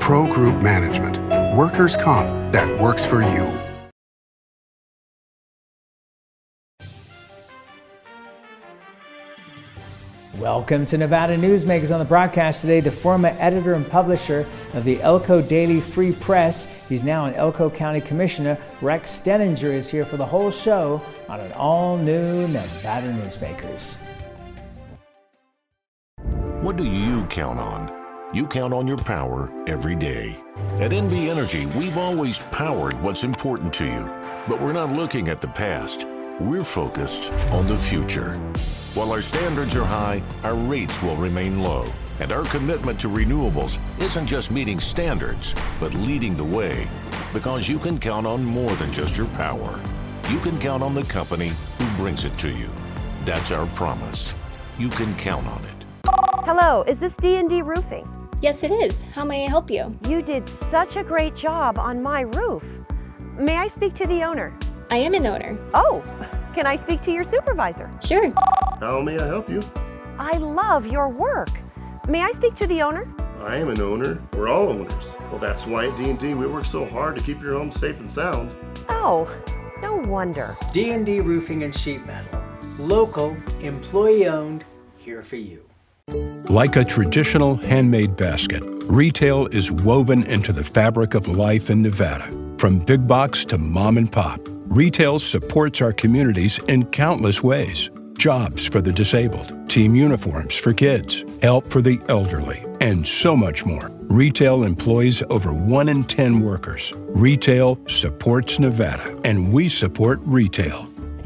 Pro Group Management. Workers' comp that works for you. Welcome to Nevada Newsmakers. On the broadcast today, the former editor and publisher of the Elko Daily Free Press. He's now an Elko County Commissioner. Rex Steninger is here for the whole show on an all-new Nevada Newsmakers. What do you count on? You count on your power every day. At NV Energy, we've always powered what's important to you. But we're not looking at the past. We're focused on the future. While our standards are high, our rates will remain low. And our commitment to renewables isn't just meeting standards, but leading the way. Because you can count on more than just your power. You can count on the company who brings it to you. That's our promise. You can count on it. Hello, is this D&D Roofing? Yes, it is. How may I help you? You did such a great job on my roof. May I speak to the owner? I am an owner. Oh, can I speak to your supervisor? Sure. How may I help you? I love your work. May I speak to the owner? I am an owner. We're all owners. Well, that's why at D&D we work so hard to keep your home safe and sound. Oh, no wonder. D&D Roofing and Sheet Metal. Local, employee-owned, here for you. Like a traditional handmade basket, retail is woven into the fabric of life in Nevada. From big box to mom and pop, retail supports our communities in countless ways. Jobs for the disabled, team uniforms for kids, help for the elderly, and so much more. Retail employs over 1 in 10 workers. Retail supports Nevada, and we support retail.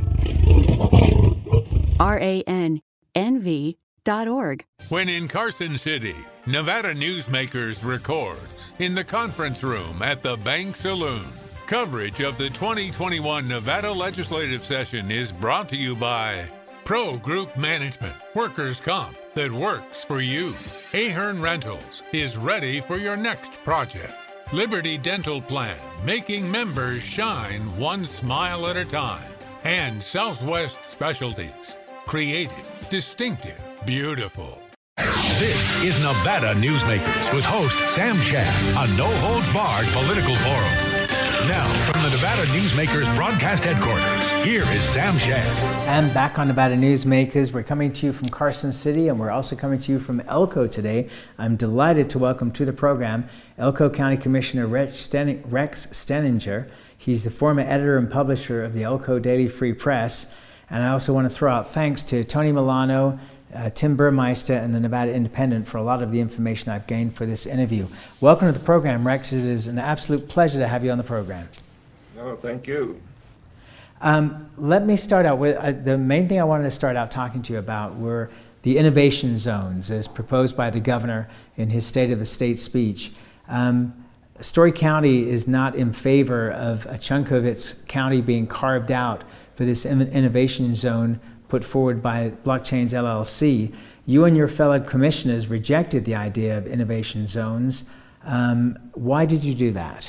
RANNV.org. When in Carson City, Nevada Newsmakers records in the conference room at the Bank Saloon. Coverage of the 2021 Nevada legislative session is brought to you by Pro Group Management, workers' comp that works for you. Ahern Rentals is ready for your next project. Liberty Dental Plan, making members shine one smile at a time. And Southwest Specialties, creative, distinctive, beautiful. This is Nevada Newsmakers with host Sam Shad, a no-holds-barred political forum. Now, from the Nevada Newsmakers broadcast headquarters, here is Sam Shad. And back on Nevada Newsmakers, we're coming to you from Carson City, and we're also coming to you from Elko today. I'm delighted to welcome to the program Elko County Commissioner Rex Steninger. He's the former editor and publisher of the Elko Daily Free Press. And I also want to throw out thanks to Tony Milano, Tim Burmeister, and the Nevada Independent for a lot of the information I've gained for this interview. Welcome to the program, Rex. It is an absolute pleasure to have you on the program. Oh, thank you. Let me start out with the main thing I wanted to start out talking to you about were the innovation zones as proposed by the governor in his State of the State speech. Story County is not in favor of a chunk of its county being carved out for this innovation zone put forward by Blockchains LLC. You and your fellow commissioners rejected the idea of innovation zones. Why did you do that?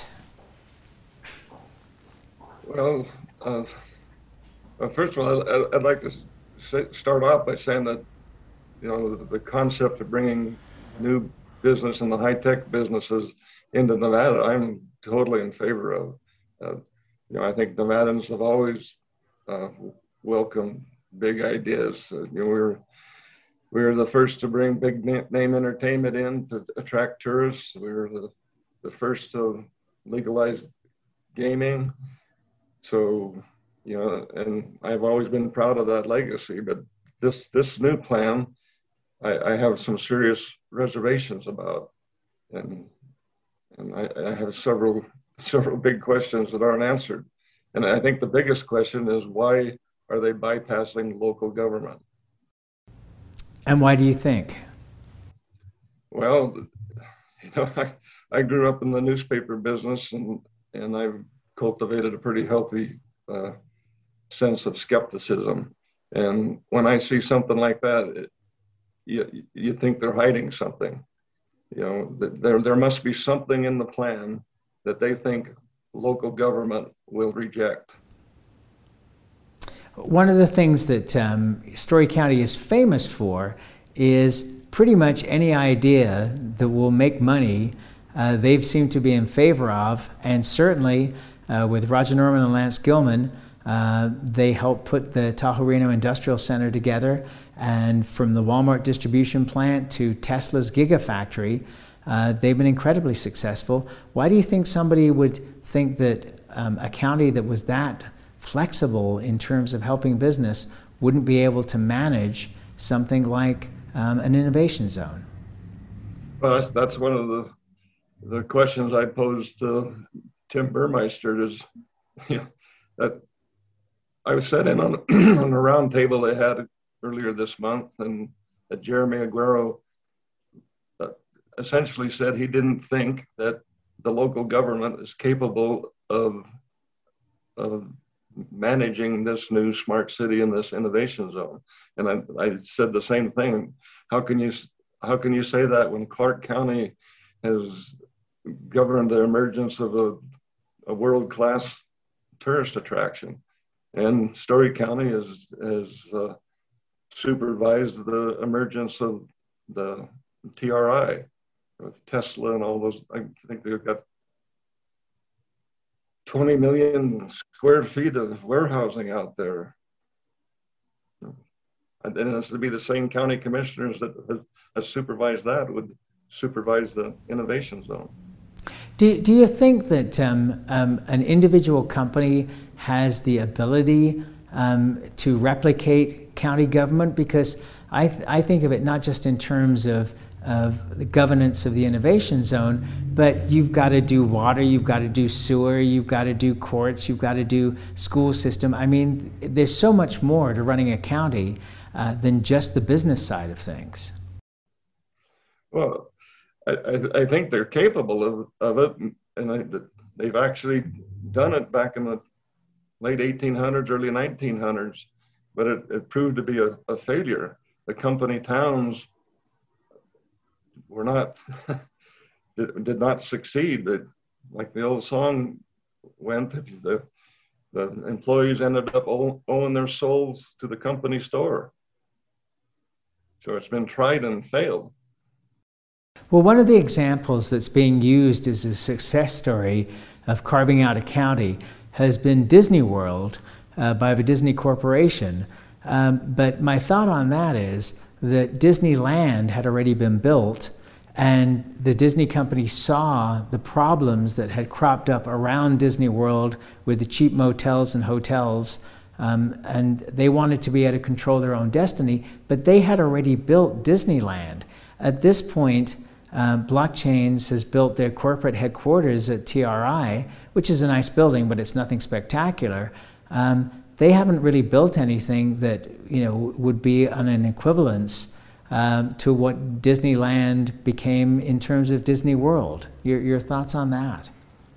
Well, first of all, I'd like to start off by saying that, you know, the concept of bringing new business and the high-tech businesses into Nevada, I'm totally in favor of. You know, I think Nevadans have always welcomed big ideas. You know, we were the first to bring big name entertainment in to attract tourists. We were the first to legalize gaming. So, you know, and I've always been proud of that legacy. But this new plan, I have some serious reservations about, and I have several big questions that aren't answered. And I think the biggest question is, why are they bypassing local government? And why do you think? Well, you know, I grew up in the newspaper business, and I've cultivated a pretty healthy sense of skepticism. And when I see something like that, you think they're hiding something. You know, there must be something in the plan that they think local government will reject. One of the things that Story County is famous for is pretty much any idea that will make money they've seemed to be in favor of, and certainly with Roger Norman and Lance Gilman, they helped put the Tahoe Reno Industrial Center together, and from the Walmart distribution plant to Tesla's Gigafactory, they've been incredibly successful. Why do you think somebody would think that a county that was that flexible in terms of helping business wouldn't be able to manage something like an innovation zone? Well, that's one of the questions I posed to Tim Burmeister. Is that I was sat in on on a round table they had earlier this month, and that Jeremy Aguero essentially said he didn't think that the local government is capable of managing this new smart city in this innovation zone. And I said the same thing. How can you say that when Clark County has governed the emergence of a world-class tourist attraction, and Story County has supervised the emergence of the TRI with Tesla and all those. I think they've got 20 million square feet of warehousing out there. And then it's to be the same county commissioners that has supervised that would supervise the innovation zone. Do you think that an individual company has the ability to replicate county government? Because I think of it not just in terms of the governance of the innovation zone, but you've got to do water, you've got to do sewer, you've got to do courts, you've got to do school system. I mean, there's so much more to running a county than just the business side of things. Well, I think they're capable of it, and they've actually done it back in the late 1800s, early 1900s, but it proved to be a failure. The company towns were not did not succeed. But like the old song went, the employees ended up owing their souls to the company store. So it's been tried and failed. Well, one of the examples that's being used as a success story of carving out a county has been Disney World by the Disney Corporation. But my thought on that is that Disneyland had already been built, and the Disney company saw the problems that had cropped up around Disney World with the cheap motels and hotels, and they wanted to be able to control their own destiny, but they had already built Disneyland. At this point, Blockchains has built their corporate headquarters at TRI, which is a nice building, but it's nothing spectacular. They haven't really built anything that would be on an equivalence to what Disneyland became in terms of Disney World. Your thoughts on that?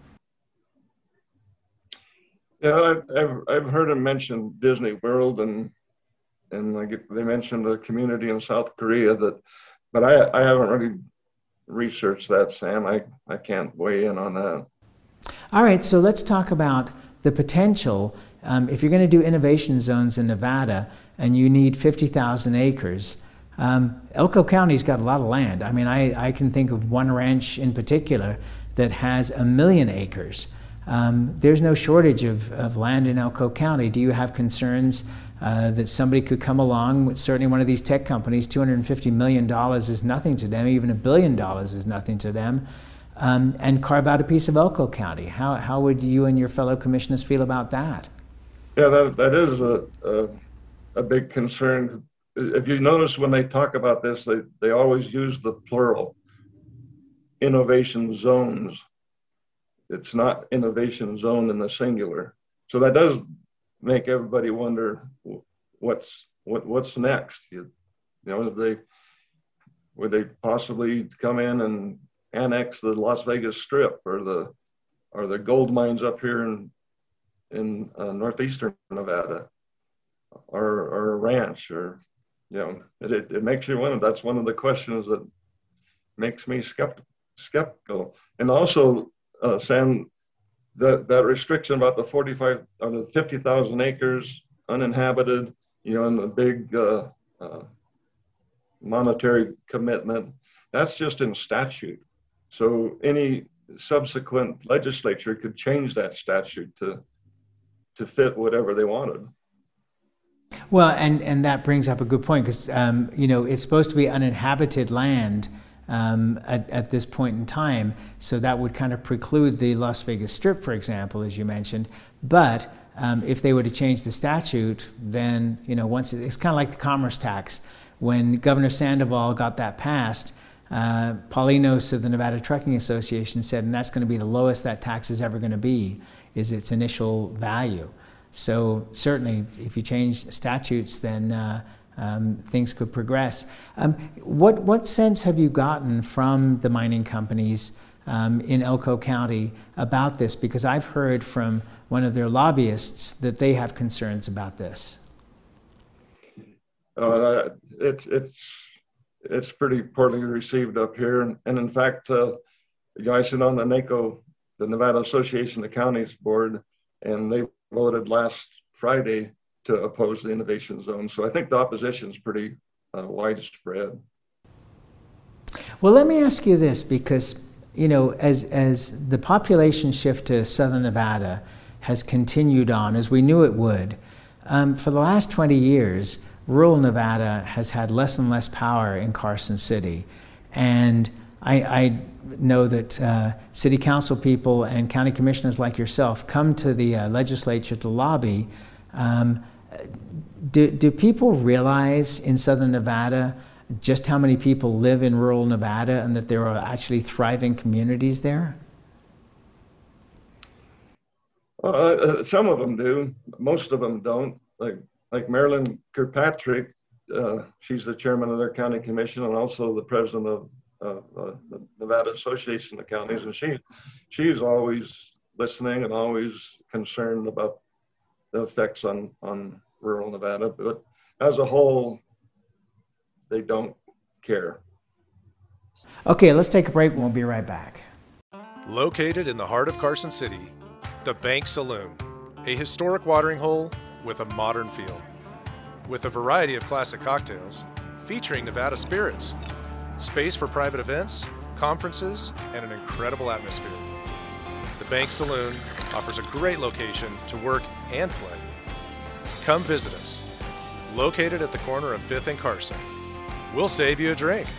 Yeah, I've heard him mention Disney World, and like they mentioned a community in South Korea but I haven't really researched that, Sam. I can't weigh in on that. All right, so let's talk about the potential. If you're going to do innovation zones in Nevada and you need 50,000 acres, Elko County's got a lot of land. I mean, I can think of one ranch in particular that has 1 million acres. There's no shortage of land in Elko County. Do you have concerns that somebody could come along, certainly one of these tech companies, $250 million is nothing to them, even $1 billion is nothing to them, and carve out a piece of Elko County? How would you and your fellow commissioners feel about that? Yeah, that is a big concern. If you notice when they talk about this, they always use the plural, innovation zones. It's not innovation zone in the singular. So that does make everybody wonder what's next. Would they possibly come in and annex the Las Vegas Strip or the gold mines up here in northeastern Nevada, or a ranch, or it makes you wonder. That's one of the questions that makes me skeptical. And also, Sam, that restriction about the 45 or the 50,000 acres uninhabited, and the big monetary commitment, that's just in statute. So any subsequent legislature could change that statute to fit whatever they wanted. Well, and that brings up a good point, because it's supposed to be uninhabited land at this point in time, so that would kind of preclude the Las Vegas Strip, for example, as you mentioned. But if they were to change the statute, then once it's kind of like the commerce tax. When Governor Sandoval got that passed, Paulinos of the Nevada Trucking Association said, and that's going to be the lowest that tax is ever going to be, is its initial value. So certainly, if you change statutes, then things could progress. What sense have you gotten from the mining companies in Elko County about this? Because I've heard from one of their lobbyists that they have concerns about this. It's pretty poorly received up here, and in fact, I sit on the NACO, the Nevada Association of Counties board, and they voted last Friday to oppose the innovation zone. So I think the opposition is pretty widespread. Well, let me ask you this, because as the population shift to southern Nevada has continued on, as we knew it would, for the last 20 years, rural Nevada has had less and less power in Carson City. And I know that city council people and county commissioners like yourself come to the legislature to lobby. Do people realize in southern Nevada just how many people live in rural Nevada, and that there are actually thriving communities there? Some of them do. Most of them don't. Like Marilyn Kirkpatrick, she's the chairman of their county commission and also the president of the Nevada Association of Counties, and she's always listening and always concerned about the effects on rural Nevada. But as a whole, they don't care. Okay, let's take a break. We'll be right back. Located in the heart of Carson City, the Bank Saloon, a historic watering hole with a modern feel. With a variety of classic cocktails featuring Nevada spirits, space for private events, conferences, and an incredible atmosphere. The Bank Saloon offers a great location to work and play. Come visit us. Located at the corner of 5th and Carson. We'll save you a drink.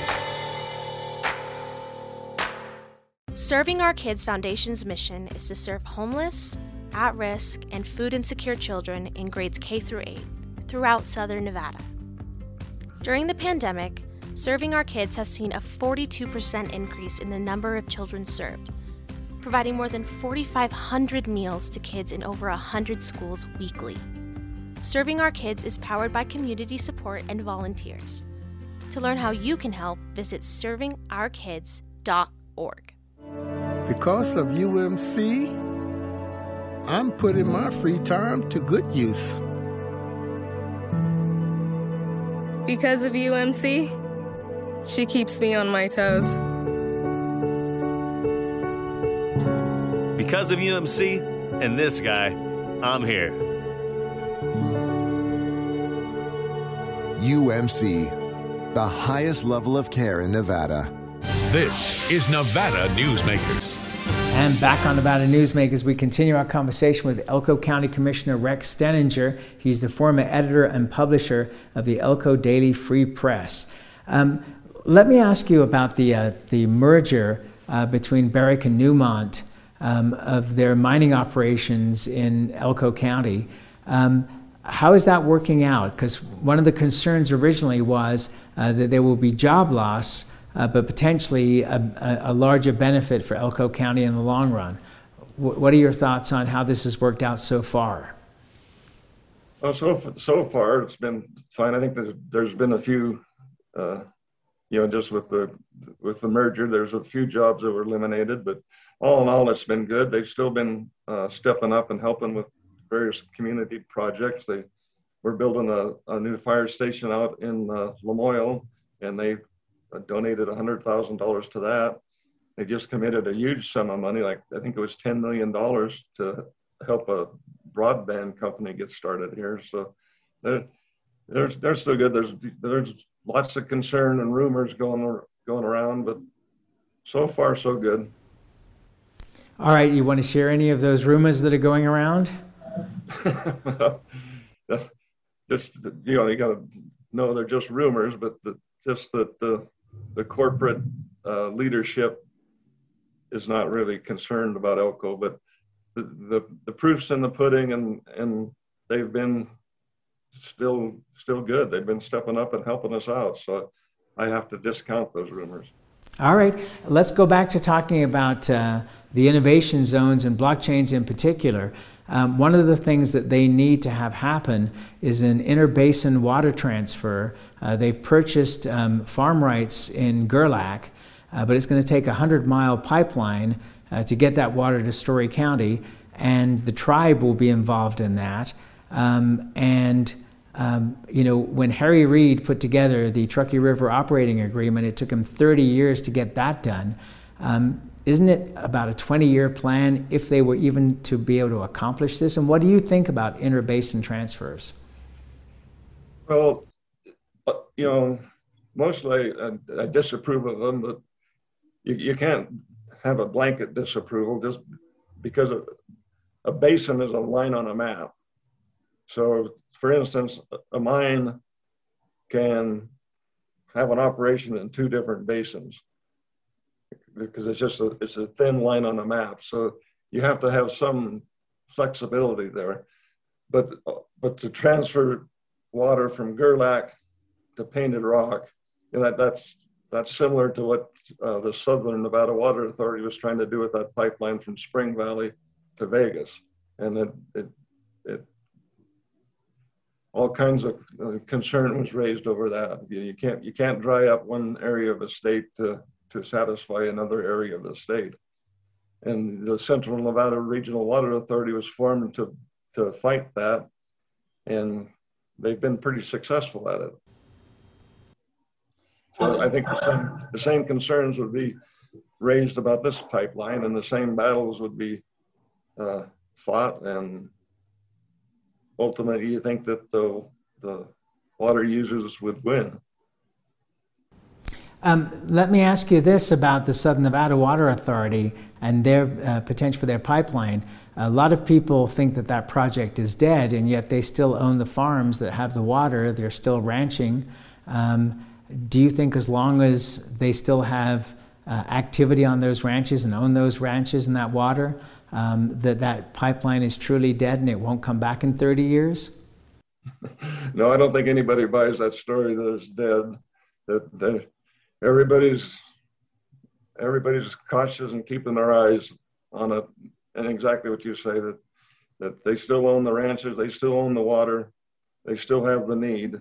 Serving Our Kids Foundation's mission is to serve homeless, at-risk, and food insecure children in grades K through 8 throughout southern Nevada. During the pandemic, Serving Our Kids has seen a 42% increase in the number of children served, providing more than 4,500 meals to kids in over 100 schools weekly. Serving Our Kids is powered by community support and volunteers. To learn how you can help, visit servingourkids.org. Because of UMC, I'm putting my free time to good use. Because of UMC, she keeps me on my toes. Because of UMC and this guy, I'm here. UMC, the highest level of care in Nevada. This is Nevada Newsmakers. And back on Nevada Newsmakers, we continue our conversation with Elko County Commissioner Rex Steninger. He's the former editor and publisher of the Elko Daily Free Press. Let me ask you about the merger between Barrick and Newmont of their mining operations in Elko County. How is that working out? Because one of the concerns originally was that there will be job loss, but potentially a larger benefit for Elko County in the long run. What are your thoughts on how this has worked out so far? Well, so far it's been fine. I think there's been a few, just with the merger, there's a few jobs that were eliminated, but all in all, it's been good. They've still been stepping up and helping with various community projects. We're building a new fire station out in Lamoille, and they donated $100,000 to that. They just committed a huge sum of money, like I think it was $10 million, to help a broadband company get started here. So they're still good. There's lots of concern and rumors going around, but so far so good. All right, you want to share any of those rumors that are going around? Just, you know, you got to know they're just rumors, but just that the corporate leadership is not really concerned about Elko, but the proof's in the pudding, and they've been still good. They've been stepping up and helping us out, so I have to discount those rumors. All right, let's go back to talking about the innovation zones and blockchains in particular. One of the things that they need to have happen is an interbasin water transfer. They've purchased farm rights in Gerlach, but it's going to take a 100-mile pipeline to get that water to Story County, and the tribe will be involved in that. You know, when Harry Reid put together the Truckee River Operating Agreement, it took him 30 years to get that done. Isn't it about a 20-year plan if they were even to be able to accomplish this? And what do you think about interbasin transfers? Well, you know, mostly I disapprove of them, but you can't have a blanket disapproval just because a basin is a line on a map. So, for instance, a mine can have an operation in 2 different basins because it's a thin line on a map. So you have to have some flexibility there. But to transfer water from Gerlach to Painted Rock, you know, that's similar to what the Southern Nevada Water Authority was trying to do with that pipeline from Spring Valley to Vegas, and it all kinds of concern was raised over that. You can't dry up one area of a state to satisfy another area of the state. And the Central Nevada Regional Water Authority was formed to fight that, and they've been pretty successful at it. So I think the same concerns would be raised about this pipeline, and the same battles would be fought, and ultimately you think that the water users would win. Let me ask you this about the Southern Nevada Water Authority and their potential for their pipeline. A lot of people think that that project is dead, and yet they still own the farms that have the water. They're still ranching. Do you think as long as they still have activity on those ranches and own those ranches and that water, that pipeline is truly dead and it won't come back in 30 years? No, I don't think anybody buys that story that it's dead. That everybody's cautious and keeping their eyes on it, and exactly what you say, that they still own the ranches, they still own the water, they still have the need.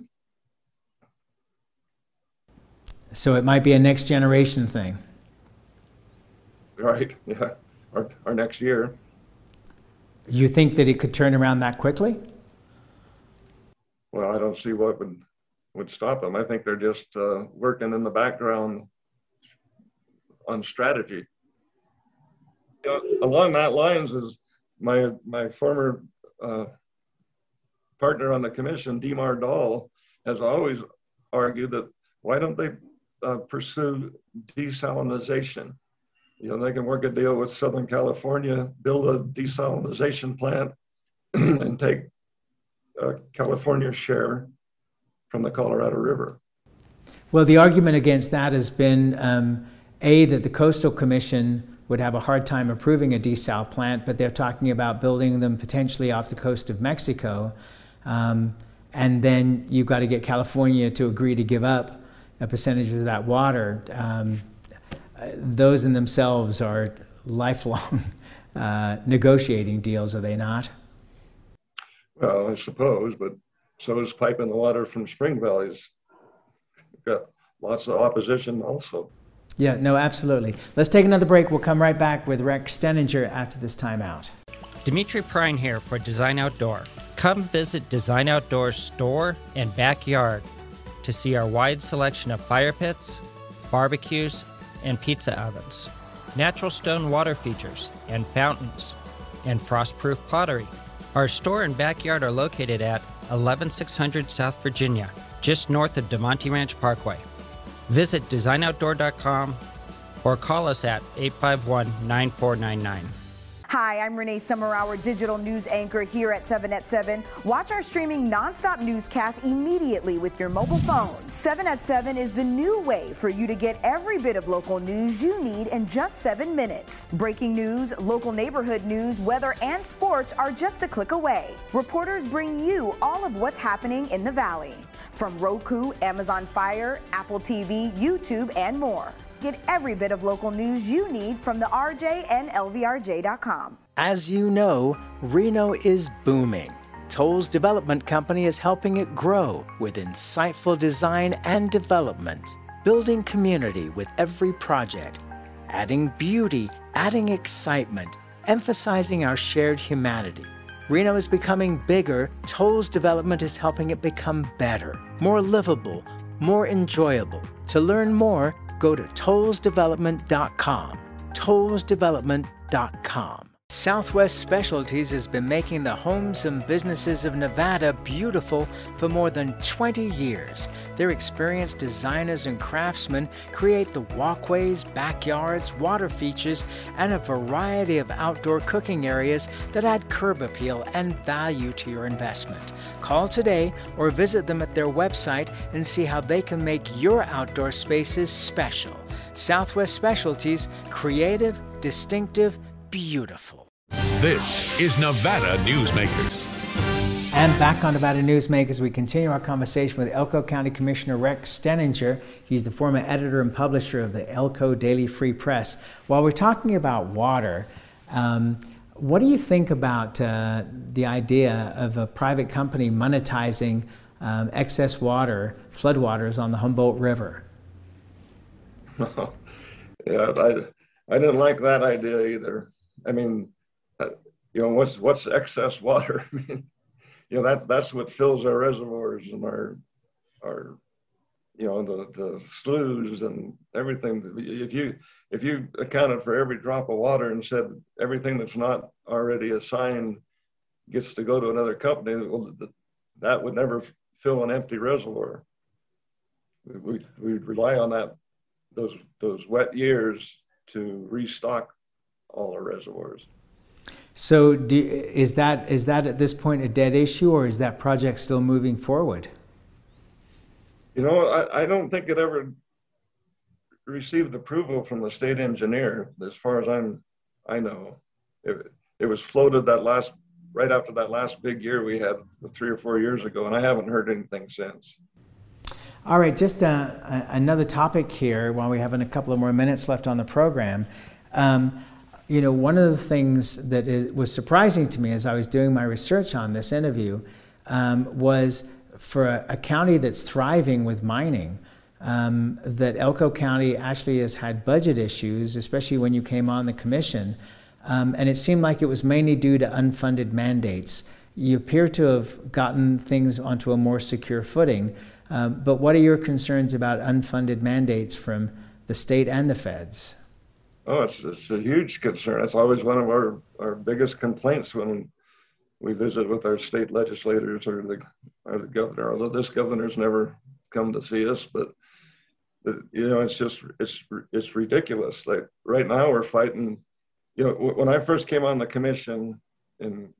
So it might be a next generation thing. Right, yeah, or next year. You think that it could turn around that quickly? Well, I don't see what would stop them. I think they're just working in the background on strategy. You know, along that lines is my former partner on the commission, Demar Dahl, has always argued that why don't they pursue desalinization? You know, they can work a deal with Southern California, build a desalinization plant, and take California's share from the Colorado River. Well, the argument against that has been, that the Coastal Commission would have a hard time approving a desal plant, but they're talking about building them potentially off the coast of Mexico. And then you've got to get California to agree to give up a percentage of that water. Those in themselves are lifelong negotiating deals, are they not? Well, I suppose, but so is piping the water from Spring Valley's got lots of opposition also. Yeah, no, absolutely. Let's take another break. We'll come right back with Rex Stenninger after this timeout. Dimitri Prine here for Design Outdoor. Come visit Design Outdoor's store and backyard to see our wide selection of fire pits, barbecues, and pizza ovens, natural stone water features and fountains, and frost-proof pottery. Our store and backyard are located at 11600 South Virginia, just north of DeMonte Ranch Parkway. Visit designoutdoor.com or call us at 851-9499. Hi, I'm Renee Summer, our digital news anchor here at 7 at 7. Watch our streaming nonstop newscast immediately with your mobile phone. 7 at 7 is the new way for you to get every bit of local news you need in just 7 minutes. Breaking news, local neighborhood news, weather, and sports are just a click away. Reporters bring you all of what's happening in the Valley. From Roku, Amazon Fire, Apple TV, YouTube, and more. Get every bit of local news you need from the RJ and LVRJ.com. As you know, Reno is booming. Toll's Development Company is helping it grow with insightful design and development, building community with every project, adding beauty, adding excitement, emphasizing our shared humanity. Reno is becoming bigger. Toll's Development is helping it become better, more livable, more enjoyable. To learn more, go to tollsdevelopment.com. tollsdevelopment.com. Southwest Specialties has been making the homes and businesses of Nevada beautiful for more than 20 years. Their experienced designers and craftsmen create the walkways, backyards, water features, and a variety of outdoor cooking areas that add curb appeal and value to your investment. Call today or visit them at their website and see how they can make your outdoor spaces special. Southwest Specialties, creative, distinctive, beautiful. This is Nevada Newsmakers. And back on Nevada Newsmakers, we continue our conversation with Elko County Commissioner Rex Steninger. He's the former editor and publisher of the Elko Daily Free Press. While we're talking about water, what do you think about the idea of a private company monetizing excess water, floodwaters on the Humboldt River? Yeah, I didn't like that idea either. I mean, what's excess water? I mean, that's what fills our reservoirs and our the sloughs and everything. If you accounted for every drop of water and said everything that's not already assigned gets to go to another company, well, that would never fill an empty reservoir. We rely on those wet years to restock all our reservoirs. So is that at this point a dead issue, or is that project still moving forward? I don't think it ever received approval from the state engineer, as far as I know. It was floated right after that last big year we had 3 or 4 years ago, and I haven't heard anything since. All right, just another topic here while we have a couple of more minutes left on the program. One of the things that was surprising to me as I was doing my research on this interview was for a county that's thriving with mining, that Elko County actually has had budget issues, especially when you came on the commission. And it seemed like it was mainly due to unfunded mandates. You appear to have gotten things onto a more secure footing. But what are your concerns about unfunded mandates from the state and the feds? Oh, it's a huge concern. It's always one of our biggest complaints when we visit with our state legislators or the governor, although this governor's never come to see us, but it's ridiculous. Like right now we're fighting, when I first came on the commission in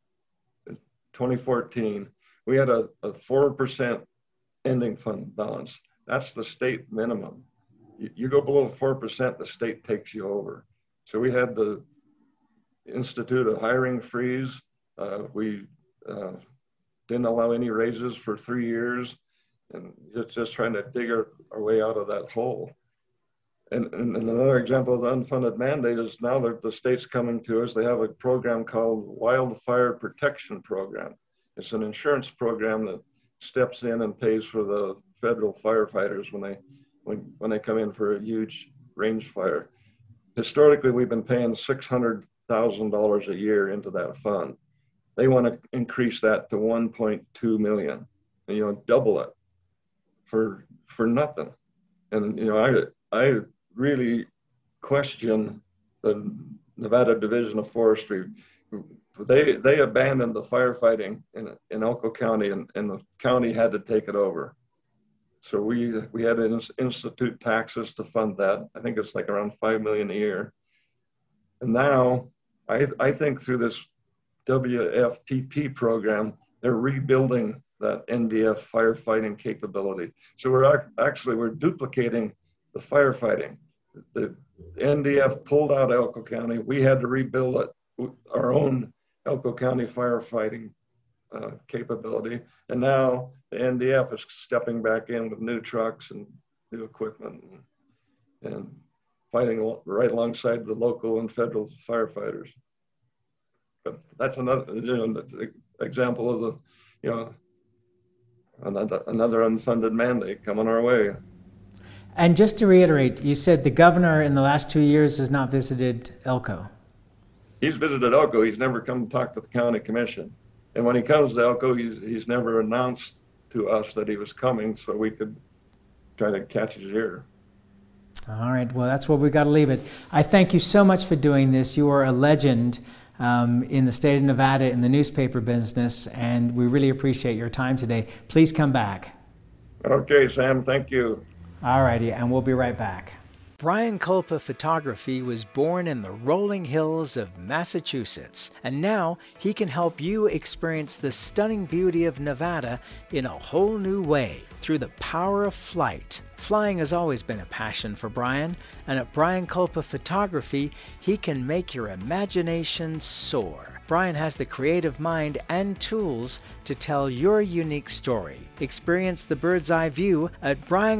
2014, we had a 4% ending fund balance. That's the state minimum. You go below 4%, the state takes you over. So we had to institute a hiring freeze. We didn't allow any raises for 3 years, and just trying to dig our way out of that hole. And another example of the unfunded mandate is now the state's coming to us. They have a program called Wildfire Protection Program. It's an insurance program that steps in and pays for the federal firefighters when they come in for a huge range fire. Historically, we've been paying $600,000 a year into that fund. They want to increase that to 1.2 million, and, double it for nothing. And I really question the Nevada Division of Forestry. They abandoned the firefighting in Elko County, and the county had to take it over. So we had to institute taxes to fund that. I think it's like around $5 million a year. And now I think through this WFPP program, they're rebuilding that NDF firefighting capability. So we're duplicating the firefighting. The NDF pulled out Elko County. We had to rebuild our own Elko County firefighting capability. And now the NDF is stepping back in with new trucks and new equipment and fighting right alongside the local and federal firefighters. But that's another example of another unfunded mandate coming our way. And just to reiterate, you said the governor in the last 2 years has not visited Elko. He's visited Elko. He's never come to talk to the county commission. And when he comes to Elko, he's never announced to us that he was coming, so we could try to catch his ear. All right, well, that's where we got to leave it. I thank you so much for doing this. You are a legend in the state of Nevada in the newspaper business, and we really appreciate your time today. Please come back. Okay, Sam, thank you. All righty, and we'll be right back. Brian Kulpa Photography was born in the rolling hills of Massachusetts, and now he can help you experience the stunning beauty of Nevada in a whole new way through the power of flight. Flying has always been a passion for Brian, and at Brian Kulpa Photography, he can make your imagination soar. Brian has the creative mind and tools to tell your unique story. Experience the bird's eye view at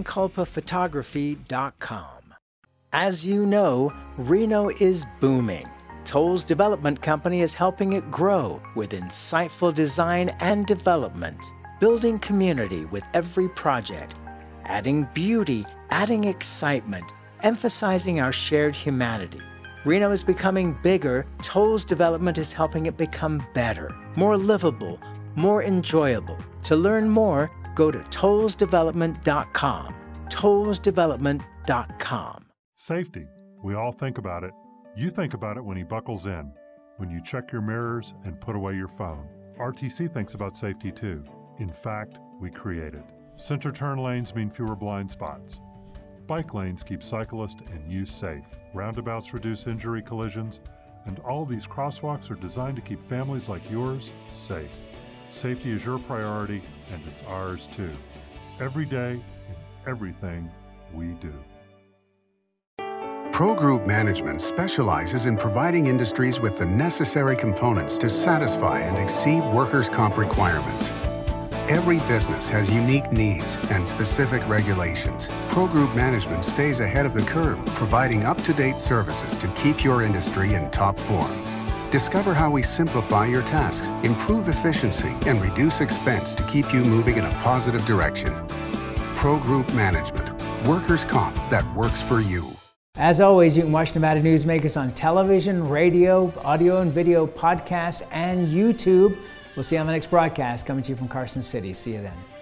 briankulpaphotography.com. As you know, Reno is booming. Toll's Development Company is helping it grow with insightful design and development, building community with every project, adding beauty, adding excitement, emphasizing our shared humanity. Reno is becoming bigger. Toll's Development is helping it become better, more livable, more enjoyable. To learn more, go to tollsdevelopment.com. tollsdevelopment.com. Safety. We all think about it. You think about it when he buckles in, when you check your mirrors and put away your phone. RTC thinks about safety too. In fact, we create it. Center turn lanes mean fewer blind spots. Bike lanes keep cyclists and you safe. Roundabouts reduce injury collisions, and all these crosswalks are designed to keep families like yours safe. Safety is your priority, and it's ours too. Every day, in everything we do. Pro Group Management specializes in providing industries with the necessary components to satisfy and exceed workers' comp requirements. Every business has unique needs and specific regulations. Pro Group Management stays ahead of the curve, providing up-to-date services to keep your industry in top form. Discover how we simplify your tasks, improve efficiency, and reduce expense to keep you moving in a positive direction. Pro Group Management. Workers' comp that works for you. As always, you can watch Nevada Newsmakers on television, radio, audio and video, podcasts, and YouTube. We'll see you on the next broadcast coming to you from Carson City. See you then.